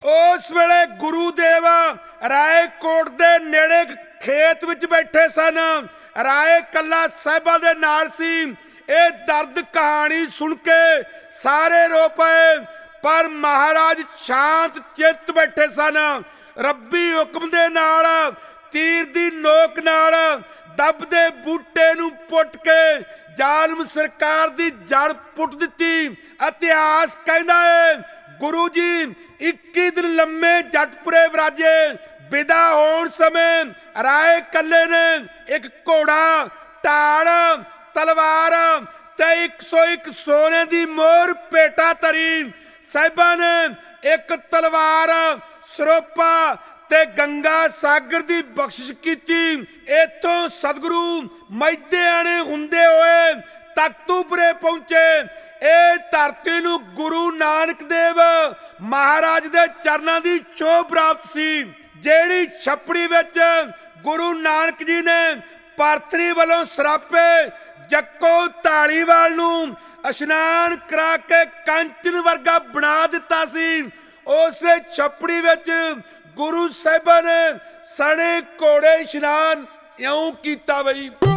उस वेले गुरुदेव रायकोट दे नेड़े खेत विच बैठे सन। राय कला साहिबा दे नाल सी। ये दर्द कहानी सुन के सारे रो पए, पर महाराज शांत चित बैठे सन। रब्बी हुक्म दे नाल तीर दी नोक नाल दबदे बूटे नूं पुट के जालम सरकार दी जड़ पुट दित्ती। इतिहास कहदा है गुरु जी 21 दिन लम्मे जटपुरे विराजे। विदा होण समय राय कल्ले ने एक घोड़ा, ढाल, तलवार ते 101 सोने दी मोहर पेटा तरी। साहिबा ने एक तलवार, सरोपा ते गंगा सागर दी बख्शिश कीती। इथों सतगुरु मैदे आने हुंदे होए तख्तूपुरे पहुंचे। ए धरती नूं गुरु नानक देव महाराज दे चरनां दी छोह प्राप्त सी। जेड़ी छपड़ी विच गुरु नानक जी ने पारथरी वालों सरापे जक्को धालीवाल नूं इशनान करा के कंचन वर्गा बना दिता सी। उस छपड़ी विच गुरु साहिबां ने सने घोड़े इशनान इउं कीता बई।